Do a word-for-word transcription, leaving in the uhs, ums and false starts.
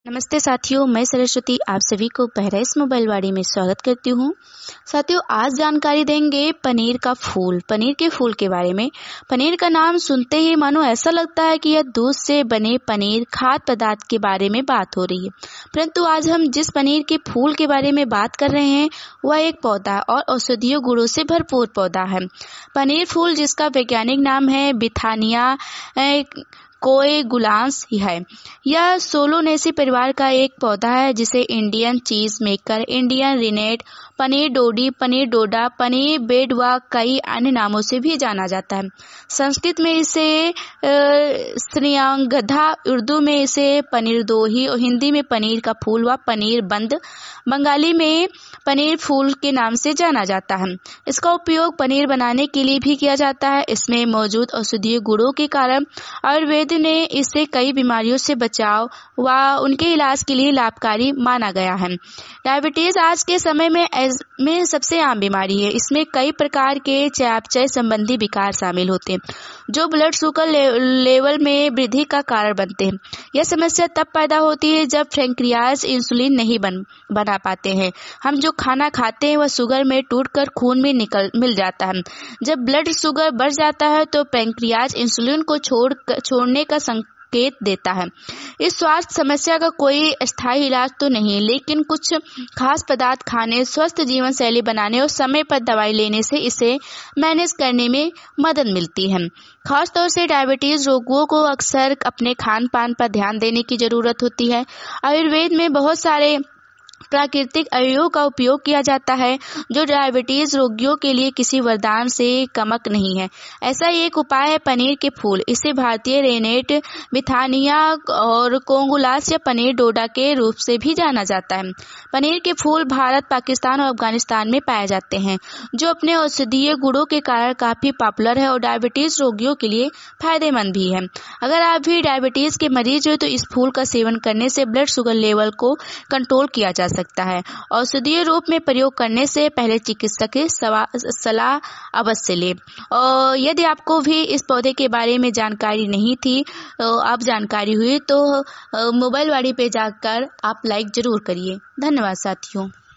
नमस्ते साथियों, मैं सरस्वती आप सभी को बहराइच मोबाइल वाड़ी में स्वागत करती हूँ। साथियों, आज जानकारी देंगे पनीर का फूल पनीर के फूल के बारे में। पनीर का नाम सुनते ही मानो ऐसा लगता है कि यह दूध से बने पनीर खाद्य पदार्थ के बारे में बात हो रही है, परंतु आज हम जिस पनीर के फूल के बारे में बात कर रहे हैं वह एक पौधा और औषधीय गुणों से भरपूर पौधा है। पनीर फूल, जिसका वैज्ञानिक नाम है बिथानिया कोएगुलांस है, यह सोलोनेसी परिवार का एक पौधा है जिसे Indian cheese maker, Indian rennet, paneer डोडी, पनीर डोडा, पनीर बेड व कई अन्य नामों से भी जाना जाता है। संस्कृत में इसे श्रियंगधा, उर्दू में इसे पनीर दोही और हिंदी में पनीर का फूल व पनीर बंद, बंगाली में पनीर फूल के नाम से जाना जाता है। इसका उपयोग पनीर बनाने के लिए भी किया जाता है। इसमें मौजूद औषधीय गुणों के कारण आयुर्वेद ने इसे कई बीमारियों से बचाव व उनके इलाज के लिए लाभकारी माना गया है। डायबिटीज आज के समय में में सबसे आम बीमारी है। इसमें कई प्रकार के चयापचय संबंधी विकार शामिल होते हैं जो ब्लड शुगर ले, लेवल में वृद्धि का कारण बनते हैं। यह समस्या तब पैदा होती है जब पैंक्रियाज इंसुलिन नहीं बन बना पाते हैं। हम जो खाना खाते हैं वह शुगर में टूटकर खून में निकल मिल जाता है। जब ब्लड शुगर बढ़ जाता है तो पैंक्रियाज इंसुलिन को छोड़ छोड़ने का संकेत देता है। इस स्वास्थ्य समस्या का कोई स्थायी इलाज तो नहीं, लेकिन कुछ खास पदार्थ खाने, स्वस्थ जीवन शैली बनाने और समय पर दवाई लेने से इसे मैनेज करने में मदद मिलती है। खासतौर से डायबिटीज रोगियों को अक्सर अपने खान पान पर ध्यान देने की जरूरत होती है। आयुर्वेद में बहुत सारे प्राकृतिक अवयवों का उपयोग किया जाता है जो डायबिटीज रोगियों के लिए किसी वरदान से कमक नहीं है। ऐसा ही एक उपाय है पनीर के फूल। इसे भारतीय रेनेट, बिथानिया और कोंगुलास या पनीर डोडा के रूप से भी जाना जाता है। पनीर के फूल भारत, पाकिस्तान और अफगानिस्तान में पाए जाते हैं, जो अपने औषधीय गुणों के कारण काफी पॉपुलर है और डायबिटीज रोगियों के लिए फायदेमंद भी है। अगर आप भी डायबिटीज के मरीज हो तो इस फूल का सेवन करने से ब्लड शुगर लेवल को कंट्रोल किया जा सकता है। औषधीय रूप में प्रयोग करने से पहले चिकित्सक की सलाह अवश्य लें। और यदि आपको भी इस पौधे के बारे में जानकारी नहीं थी, अब जानकारी हुई तो मोबाइल वाड़ी पे जाकर आप लाइक जरूर करिए। धन्यवाद साथियों।